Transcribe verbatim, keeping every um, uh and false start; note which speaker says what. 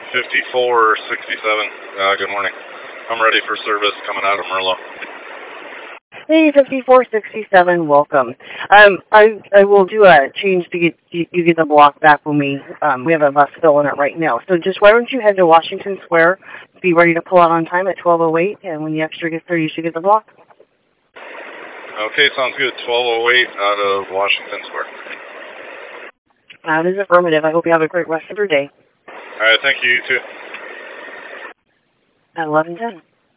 Speaker 1: fifty-four sixty-seven. Uh, good morning. I'm ready for service coming out of Merlo.
Speaker 2: Hey, fifty-four sixty-seven, welcome. Um, I I will do a change to get you, you get the block back when we um we have a bus filling it right now. So just why don't you head to Washington Square, be ready to pull out on time at twelve oh eight, and when the extra gets there, you should get the block.
Speaker 1: Okay, sounds good. twelve oh eight out of Washington Square.
Speaker 2: That is affirmative. I hope you have a great rest of your day.
Speaker 1: All right, thank you. You too.
Speaker 2: At eleven ten.